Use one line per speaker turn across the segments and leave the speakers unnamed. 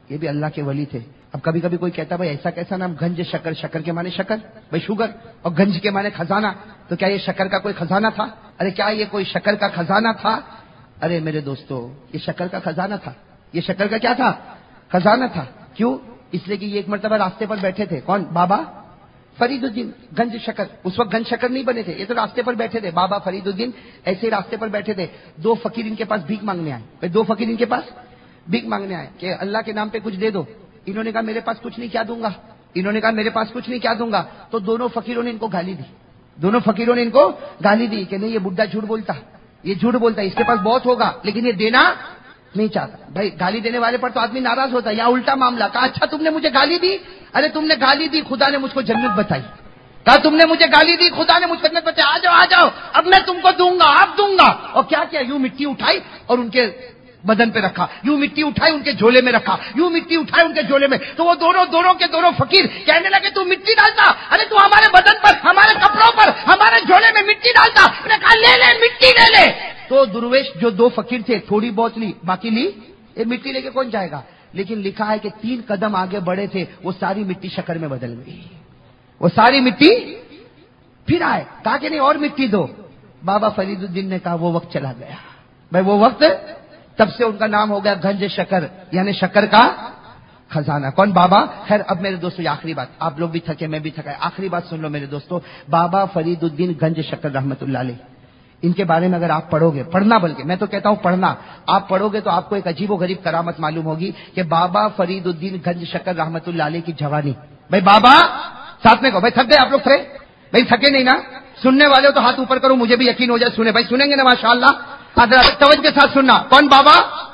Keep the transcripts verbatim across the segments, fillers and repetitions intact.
یہ بھی اللہ کے ولی تھے. اب کبھی کبھی کوئی کہتا بھائی ایسا کیسا نام گنج شکر, شکر کے معنی شکر بھائی شوگر, اور گنج کے معنی خزانہ, تو کیا یہ شکر کا کوئی خزانہ تھا؟ ارے کیا یہ کوئی شکر کا خزانہ تھا؟ ارے میرے دوستو یہ شکر کا خزانہ تھا. یہ شکر کا کیا تھا؟ خزانہ تھا. کیوں؟ اس لیے کہ یہ ایک مرتبہ راستے پر بیٹھے تھے. کون؟ بابا فرید الدین گنج شکر. اس وقت گنج شکر نہیں بنے تھے, یہ تو راستے پر بیٹھے تھے. بابا فرید الدین ایسے راستے پر بیٹھے تھے. دو فقیر ان کے پاس بھیک مانگنے آئے. دو فقیر ان کے پاس بھیک مانگنے آئے کہ اللہ کے نام پہ کچھ دے دو. انہوں نے کہا میرے پاس کچھ نہیں, کیا دوں گا. انہوں نے کہا میرے پاس کچھ نہیں, کیا دوں گا. تو دونوں فقیروں نے ان کو گالی دی. دونوں فقیروں نے ان کو گالی دی کہ نہیں یہ بڈھا جھوٹ بولتا, یہ جھوٹ بولتا ہے, اس کے پاس بہت ہوگا لیکن یہ دینا نہیں چاہتا. بھائی گالی دینے والے پر تو آدمی ناراض ہوتا ہے. یا الٹا معاملہ, کہا اچھا تم نے مجھے گالی دی, ارے تم نے گالی دی خدا نے مجھ کو جنت بتائی. کہا تم نے مجھے گالی دی خدا نے مجھ کو جنت بتائی, آ جاؤ آ جاؤ اب میں تم کو دوں گا, آپ دوں گا. اور کیا کیا, یوں مٹی اٹھائی اور ان کے بدن پہ رکھا, یوں مٹی اٹھائی ان کے جھولے میں رکھا, یوں مٹی اٹھائی ان کے جھولے میں. تو وہ دونوں دونوں کے دونوں فقیر کہنے لگے تو مٹی ڈالتا, ارے تو ہمارے بدن پر, ہمارے کپڑوں پر, ہمارے جھولے میں مٹی ڈالتا. انہوں نے کہا لے لے مٹی لے لے. تو درویش جو دو فقیر تھے تھوڑی بہت لی, باقی لی یہ مٹی لے کے کون جائے گا. لیکن لکھا ہے کہ تین قدم آگے بڑھے تھے, وہ ساری مٹی شکر میں بدل گئی. وہ ساری مٹی پھر آئے, کہا کہ نہیں اور مٹی دو. بابا فرید الدین نے کہا وہ وقت چلا گیا بھائی, وہ وقت. تب سے ان کا نام ہو گیا گنج شکر, یعنی شکر کا خزانہ. کون؟ بابا. خیر اب میرے دوستو یہ آخری بات, آپ لوگ بھی تھکے میں بھی تھکا, آخری بات سن لو میرے دوستو. بابا فرید الدین گنج شکر رحمت اللہ علیہ, ان کے بارے میں اگر آپ پڑھو گے, پڑھنا بلکہ میں تو کہتا ہوں پڑھنا, آپ پڑھو گے تو آپ کو ایک عجیب و غریب کرامت معلوم ہوگی کہ بابا فرید الدین گنج شکر رحمت اللہ علیہ کی جوانی. بھائی بابا ساتھ میں کہو, بھائی تھک گئے آپ لوگ تھے بھائی, تھکے نہیں نا. سننے والے ہو تو ہاتھ اوپر کرو, مجھے بھی یقین ہو جائے. سنے بھائی, سنیں گے نا ماشاءاللہ. حضرت توجہ کے ساتھ سننا. کون بابا؟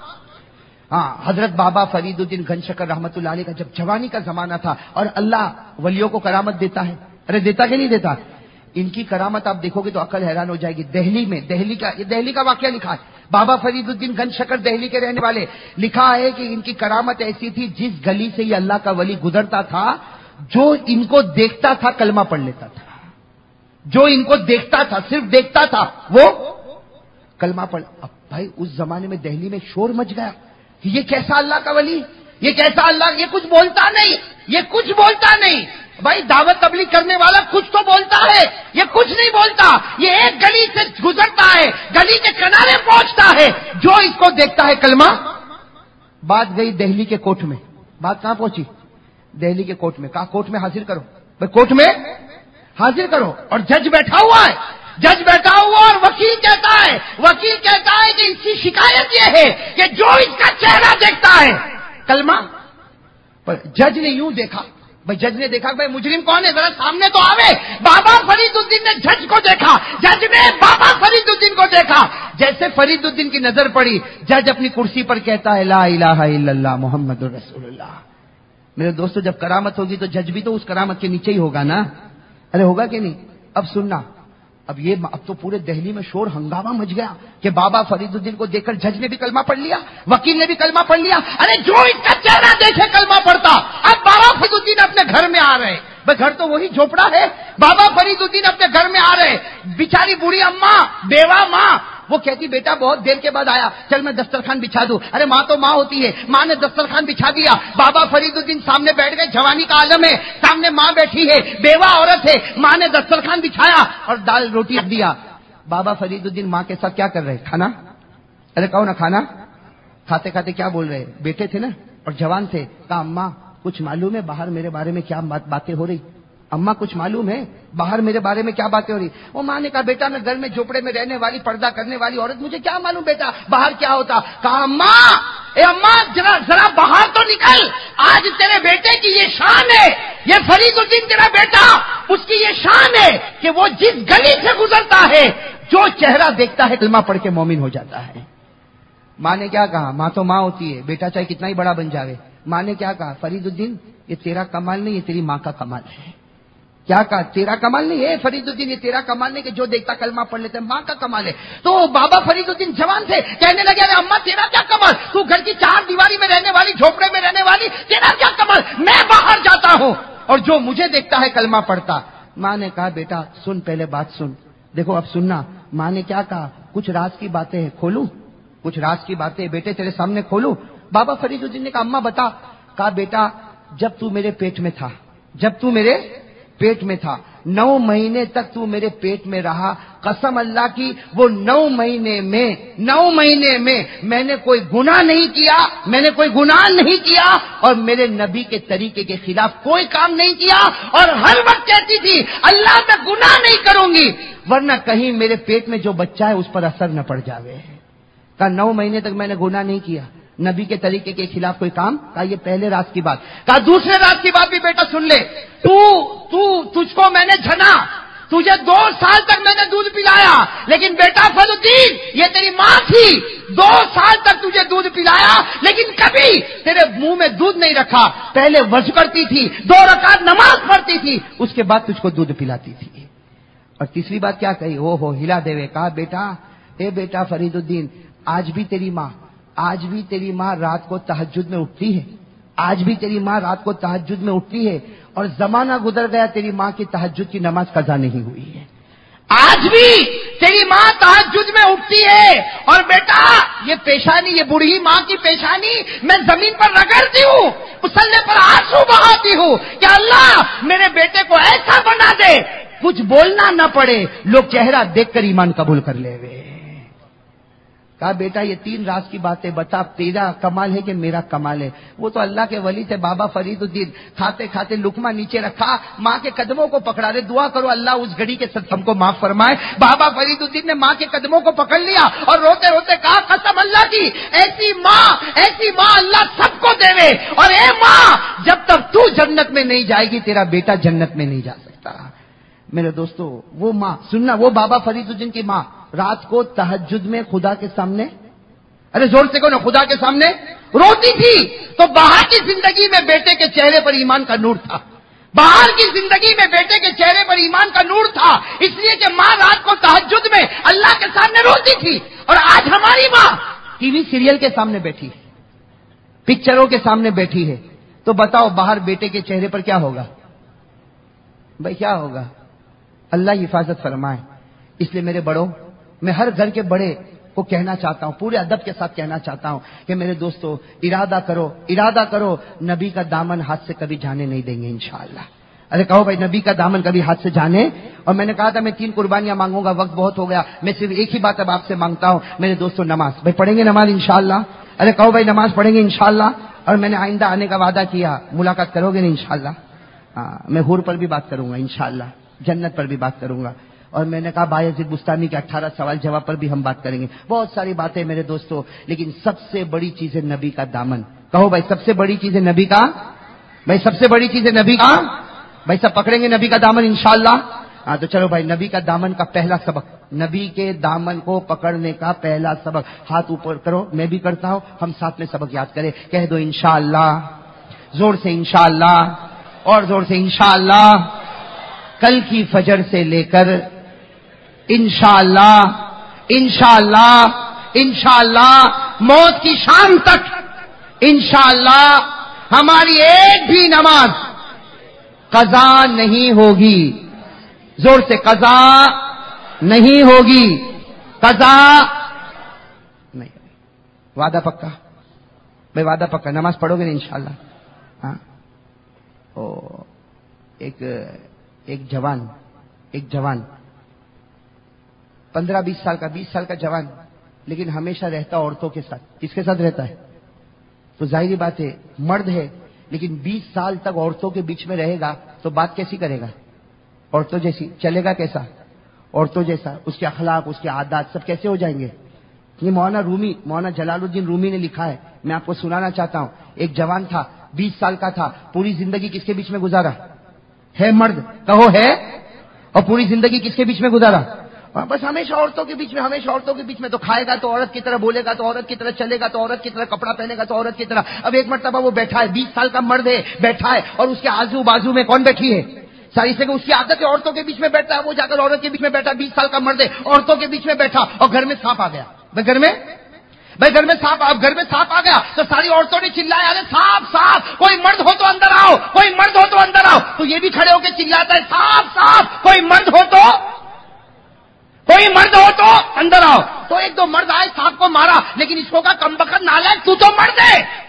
ہاں حضرت بابا فرید الدین گنج شکر رحمت اللہ علیہ کا جب جوانی کا زمانہ تھا, اور اللہ ولیوں کو کرامت دیتا ہے, ارے دیتا کہ نہیں دیتا. ان کی کرامت آپ دیکھو گے تو عقل حیران ہو جائے گی. دہلی میں, دہلی کا یہ دہلی کا واقعہ لکھا ہے. بابا فرید الدین گنج شکر دہلی کے رہنے والے. لکھا ہے کہ ان کی کرامت ایسی تھی, جس گلی سے یہ اللہ کا ولی گزرتا تھا, جو ان کو دیکھتا تھا کلمہ پڑھ لیتا تھا. جو ان کو دیکھتا تھا, صرف دیکھتا تھا, وہ کلمہ پڑھ. اب بھائی اس زمانے میں دہلی میں شور مچ گیا کہ یہ کیسا اللہ کا ولی, یہ کیسا اللہ, یہ کچھ بولتا نہیں, یہ کچھ بولتا نہیں. بھائی دعوت تبلیغ کرنے والا کچھ تو بولتا ہے, یہ کچھ نہیں بولتا. یہ ایک گلی سے گزرتا ہے, گلی کے کنارے پہنچتا ہے, جو اس کو دیکھتا ہے کلمہ. بات گئی دہلی کے کوٹ میں. بات کہاں پہنچی؟ دہلی کے کوٹ میں. کہا کوٹ میں حاضر کرو. بھائی کوٹ میں حاضر کرو, اور جج بیٹھا ہوا ہے. جج بیٹھا ہوا اور وکیل کہتا ہے, وکیل کہتا ہے کہ اس کی شکایت یہ ہے کہ جو اس کا چہرہ دیکھتا ہے کلمہ. پر جج نے یوں دیکھا, بھائی جج نے دیکھا بھائی مجرم کون ہے, ذرا سامنے تو آوے. بابا فرید الدین نے جج کو دیکھا, جج نے بابا فرید الدین کو دیکھا. جیسے فرید الدین کی نظر پڑی, جج اپنی کرسی پر کہتا ہے لا الہ الا اللہ محمد رسول اللہ. میرے دوستو جب کرامت ہوگی تو جج بھی تو اس کرامت کے نیچے ہی ہوگا نا. ارے ہوگا کہ نہیں؟ اب سننا, اب یہ اب تو پورے دہلی میں شور ہنگامہ مچ گیا کہ بابا فرید الدین کو دیکھ کر جج نے بھی کلمہ پڑھ لیا, وکیل نے بھی کلمہ پڑھ لیا. ارے جو اس کا چہرہ دیکھے کلمہ پڑھتا. اب بابا فرید الدین اپنے گھر میں آ رہے, بھائی گھر تو وہی جھوپڑا ہے. بابا فرید الدین اپنے گھر میں آ رہے, بیچاری بوڑھی اماں, بیوہ ماں, وہ کہتی بیٹا بہت دیر کے بعد آیا, چل میں دسترخوان بچھا دوں. ارے ماں تو ماں ہوتی ہے, ماں نے دسترخوان بچھا دیا. بابا فرید الدین سامنے بیٹھ گئے, جوانی کا عالم ہے, سامنے ماں بیٹھی ہے, بیوہ عورت ہے. ماں نے دسترخوان بچھایا اور دال روٹی رکھ دیا. بابا فرید الدین ماں کے ساتھ کیا کر رہے, کھانا. ارے کہو نا کھانا. کھاتے کھاتے کیا بول رہے, بیٹے تھے نا اور جوان تھے. کہا اماں کچھ معلوم ہے باہر میرے بارے میں کیا باتیں ہو رہی, اماں کچھ معلوم ہے باہر میرے بارے میں کیا باتیں ہو رہی. وہ ماں نے کہا بیٹا میں گھر میں جھوپڑے میں رہنے والی پردہ کرنے والی عورت, مجھے کیا معلوم بیٹا باہر کیا ہوتا. کہا اماں, اے اماں ذرا ذرا باہر تو نکل, آج تیرے بیٹے کی یہ شان ہے, یہ فرید الدین تیرا بیٹا, اس کی یہ شان ہے کہ وہ جس گلی سے گزرتا ہے جو چہرہ دیکھتا ہے کلمہ پڑھ کے مومن ہو جاتا ہے. ماں نے کیا کہا, ماں تو ماں ہوتی ہے, بیٹا چاہے کتنا ہی بڑا بن جاوے. ماں نے کیا کہا, فرید الدین یہ تیرا کمال نہیں, یہ تیری ماں کا کمال ہے. کیا کہا, تیرا کمال نہیں ہے فرید الدین, یہ تیرا کمال نہیں کہ جو دیکھتا کلمہ پڑھ لیتے, ماں کا کمال ہے. تو بابا فرید الدین جوان تھے, کہنے لگے ارے اماں تیرا کیا کمال, تو گھر کی چار دیواری میں رہنے والی, جھوپڑے میں رہنے والی, تیرا کیا کمال, میں باہر جاتا ہوں اور جو مجھے دیکھتا ہے کلمہ پڑھتا. ماں نے کہا بیٹا سن, پہلے بات سن. دیکھو اب سننا, ماں نے کیا کہا, کچھ راز کی باتیں ہیں کھولوں, کچھ راز کی باتیں بیٹے تیرے سامنے کھولوں. بابا فرید الدین نے کہا اماں بتا. کہا بیٹا جب تو میرے پیٹ میں تھا جب تو میرے پیٹ میں تھا نو مہینے تک تو میرے پیٹ میں رہا، قسم اللہ کی وہ نو مہینے میں نو مہینے میں میں نے کوئی گناہ نہیں کیا میں نے کوئی گناہ نہیں کیا اور میرے نبی کے طریقے کے خلاف کوئی کام نہیں کیا، اور ہر وقت کہتی تھی اللہ میں گناہ نہیں کروں گی ورنہ کہیں میرے پیٹ میں جو بچہ ہے اس پر اثر نہ پڑ جاوے۔ کہا نو مہینے تک میں نے گناہ نہیں کیا، نبی کے طریقے کے خلاف کوئی کام، کہا یہ پہلے راز کی بات۔ کہا دوسرے راز کی بات بھی بیٹا سن لے، تو تو تجھ کو میں نے جنا، تجھے دو سال تک میں نے دودھ پلایا، لیکن بیٹا فضل الدین یہ تیری ماں تھی، دو سال تک تجھے دودھ پلایا لیکن کبھی تیرے منہ میں دودھ نہیں رکھا، پہلے وضو کرتی تھی، دو رکعت نماز پڑھتی تھی، اس کے بعد تجھ کو دودھ پلاتی تھی۔ اور تیسری بات کیا کہی، او ہو ہلا دے ہوئے، کہا بیٹا اے بیٹا فرید الدین آج بھی تیری ماں آج بھی تیری ماں رات کو تہجد میں اٹھتی ہے، آج بھی تیری ماں رات کو تہجد میں اٹھتی ہے، اور زمانہ گزر گیا تیری ماں کی تہجد کی نماز قضا نہیں ہوئی ہے، آج بھی تیری ماں تہجد میں اٹھتی ہے، اور بیٹا یہ پیشانی یہ بوڑھی ماں کی پیشانی میں زمین پر رگڑتی ہوں، مسلح پر آنسو بہاتی ہوں کہ اللہ میرے بیٹے کو ایسا بنا دے کچھ بولنا نہ پڑے، لوگ چہرہ دیکھ کر ایمان قبول کر لے وے۔ کہا بیٹا یہ تین راز کی باتیں بتا، تیرا کمال ہے کہ میرا کمال ہے؟ وہ تو اللہ کے ولی تھے بابا فرید الدین، کھاتے کھاتے لقمہ نیچے رکھا، ماں کے قدموں کو پکڑا دے، دعا کرو اللہ اس گھڑی کے ساتھ ہم کو معاف فرمائے۔ بابا فرید الدین نے ماں کے قدموں کو پکڑ لیا اور روتے روتے کہا قسم اللہ کی ایسی ماں ایسی ماں اللہ سب کو دے، اور اے ماں جب تک تو جنت میں نہیں جائے گی تیرا بیٹا جنت میں نہیں جا سکتا۔ میرے دوستو وہ ماں سننا، وہ بابا فرید الدین کی ماں رات کو تہجد میں خدا کے سامنے، ارے زور سے کہو خدا کے سامنے روتی تھی، تو باہر کی زندگی میں بیٹے کے چہرے پر ایمان کا نور تھا، باہر کی زندگی میں بیٹے کے چہرے پر ایمان کا نور تھا، اس لیے کہ ماں رات کو تہجد میں اللہ کے سامنے روتی تھی، اور آج ہماری ماں ٹی وی سیریل کے سامنے بیٹھی ہے، پکچروں کے سامنے بیٹھی ہے، تو بتاؤ باہر بیٹے کے چہرے پر کیا ہوگا بھائی، کیا ہوگا؟ اللہ حفاظت فرمائے۔ اس لیے میرے بڑوں، میں ہر گھر کے بڑے کو کہنا چاہتا ہوں، پورے ادب کے ساتھ کہنا چاہتا ہوں کہ میرے دوستو ارادہ کرو ارادہ کرو نبی کا دامن ہاتھ سے کبھی جانے نہیں دیں گے انشاءاللہ۔ ارے کہو بھائی نبی کا دامن کبھی ہاتھ سے جانے، اور میں نے کہا تھا میں تین قربانیاں مانگوں گا، وقت بہت ہو گیا، میں صرف ایک ہی بات اب آپ سے مانگتا ہوں میرے دوستو، نماز بھائی پڑھیں گے نماز انشاءاللہ؟ ارے کہو بھائی نماز پڑھیں گے انشاءاللہ؟ اور میں نے آئندہ آنے کا وعدہ کیا، ملاقات کرو گے نا انشاءاللہ؟ ہاں میں حور پر بھی بات کروں گا انشاءاللہ، جنت پر بھی بات کروں گا، اور میں نے کہا بایزید بستانی کے اٹھارہ سوال جواب پر بھی ہم بات کریں گے، بہت ساری باتیں میرے دوستو، لیکن سب سے بڑی چیز ہے نبی کا دامن۔ کہو بھائی سب سے بڑی چیز ہے نبی کا، بھائی سب سے بڑی چیز ہے نبی کا، بھائی سب پکڑیں گے نبی کا دامن انشاءاللہ؟ ہاں تو چلو بھائی نبی کا دامن کا پہلا سبق، نبی کے دامن کو پکڑنے کا پہلا سبق، ہاتھ اوپر کرو، میں بھی کرتا ہوں، ہم ساتھ میں سبق یاد کریں، کہہ دو انشاءاللہ، زور سے انشاءاللہ، اور زور سے انشاءاللہ، کل کی فجر سے لے کر انشاءاللہ انشاءاللہ انشاءاللہ موت کی شام تک انشاءاللہ ہماری ایک بھی نماز قضا نہیں ہوگی، زور سے قضا نہیں ہوگی، قضا نہیں ہوگی، وعدہ پکا بھائی، وعدہ پکا، نماز پڑھو گے نا انشاءاللہ؟ ہاں او ایک ایک جوان ایک جوان پندرہ بیس سال کا بیس سال کا جوان، لیکن ہمیشہ رہتا عورتوں کے ساتھ، کس کے ساتھ رہتا ہے؟ تو ظاہری بات ہے مرد ہے، لیکن بیس سال تک عورتوں کے بیچ میں رہے گا تو بات کیسی کرے گا؟ عورتوں جیسی چلے گا، کیسا؟ عورتوں جیسا، اس کے اخلاق اس کے عادات سب کیسے ہو جائیں گے؟ یہ مولانا رومی مولانا جلال الدین رومی نے لکھا ہے، میں آپ کو سنانا چاہتا ہوں۔ ایک جوان تھا، بیس سال کا تھا، پوری زندگی کس کے بیچ میں گزارا ہے؟ مرد کہو ہے، اور پوری زندگی کس کے بیچ میں گزارا؟ بس ہمیشہ عورتوں کے بیچ میں، ہمیشہ عورتوں کے بیچ میں، تو کھائے گا تو عورت کی طرح، بولے گا تو عورت کی طرح، چلے گا تو عورت کی طرح، کپڑا پہنے گا تو عورت کی طرح۔ اب ایک مرتبہ وہ بیٹھا ہے، بیس سال کا مرد ہے، بیٹھا ہے، اور اس کے آزو بازو میں کون بیٹھی ہے؟ ساری سے اس کی عادت ہے عورتوں کے بیچ میں بیٹھتا ہے، وہ جا کر عورت کے بیچ میں بیٹھا، بیس سال کا مرد ہے، عورتوں کے بیچ میں بیٹھا، اور گھر میں سانپ آ گیا، بھائی گھر میں بھائی گھر میں سانپ اب گھر میں سانپ آ گیا تو ساری عورتوں نے چلایا، ارے سانپ سانپ، کوئی مرد ہو تو اندر آؤ، کوئی مرد ہو تو اندر آؤ، تو یہ بھی کھڑے ہو کے چلاتا ہے سانپ سانپ، کوئی مرد ہو تو کوئی مرد ہو تو اندر آؤ۔ تو ایک دو مرد آئے، سانپ کو مارا، لیکن اس کو کہا کم بخت نالائق، تو تو مرد ہے،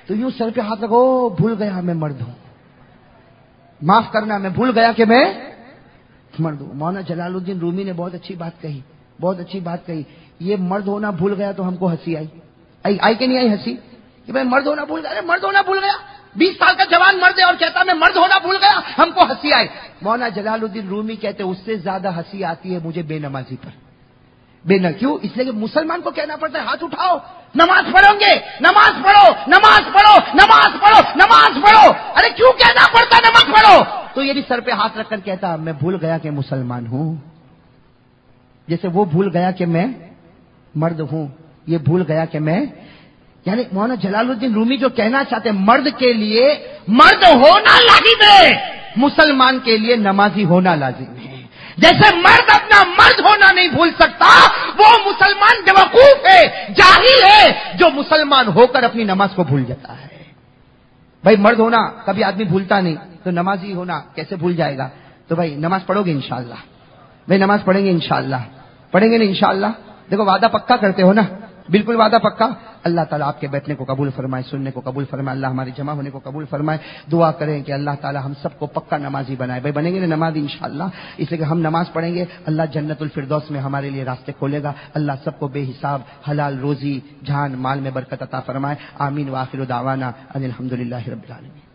تو یوں سر پہ ہاتھ لگو، بھول گیا میں مرد ہوں، معاف کرنا میں بھول گیا کہ میں مرد ہوں۔ مولانا جلال الدین رومی نے بہت اچھی بات کہی، بہت اچھی بات کہی، یہ مرد ہونا بھول گیا تو ہم کو ہنسی آئی، آئی, آئی کہ نہیں آئی ہنسی کہ بھائی مرد ہونا بھول گیا، مرد ہونا بھول گیا، بیس سال کا جوان مرد ہے اور کہتا میں مرد ہونا بھول گیا، ہم کو ہنسی آئی۔ مولانا جلال الدین رومی کہتے اس سے زیادہ ہنسی آتی ہے مجھے بے نمازی پر۔ بے نہ کیوں؟ اس لیے کہ مسلمان کو کہنا پڑتا ہے ہاتھ اٹھاؤ، نماز پڑھو گے، نماز پڑھو، نماز پڑھو، نماز پڑھو، نماز پڑھو۔ ارے کیوں کہنا پڑتا نماز پڑھو؟ تو یہ بھی سر پہ ہاتھ رکھ کر کہتا میں بھول گیا کہ مسلمان ہوں، جیسے وہ بھول گیا کہ میں مرد ہوں، یہ بھول گیا کہ میں، یعنی مولانا جلال الدین رومی جو کہنا چاہتے ہیں مرد کے لیے مرد ہونا لازم ہے، مسلمان کے لیے نمازی ہونا لازم ہے۔ جیسے مرد اپنا مرد ہونا نہیں بھول سکتا، وہ مسلمان بیوقوف ہے، جاہل ہے، جو مسلمان ہو کر اپنی نماز کو بھول جاتا ہے۔ بھائی مرد ہونا کبھی آدمی بھولتا نہیں، تو نمازی ہونا کیسے بھول جائے گا؟ تو بھائی نماز پڑھو گے انشاءاللہ؟ بھائی نماز پڑھیں گے انشاءاللہ؟ پڑھیں گے نا انشاءاللہ؟ دیکھو وعدہ پکا کرتے ہو نا، بالکل وعدہ پکا۔ اللہ تعالیٰ آپ کے بیٹھنے کو قبول فرمائے، سننے کو قبول فرمائے، اللہ ہماری جمع ہونے کو قبول فرمائے۔ دعا کریں کہ اللہ تعالیٰ ہم سب کو پکا نمازی بنائے۔ بھائی بنیں گے نا نمازی انشاءاللہ؟ اس لیے کہ ہم نماز پڑھیں گے، اللہ جنت الفردوس میں ہمارے لیے راستے کھولے گا۔ اللہ سب کو بے حساب حلال روزی جان مال میں برکت عطا فرمائے۔ آمین۔ وآخر دعوانا ان الحمدللہ رب العالمین۔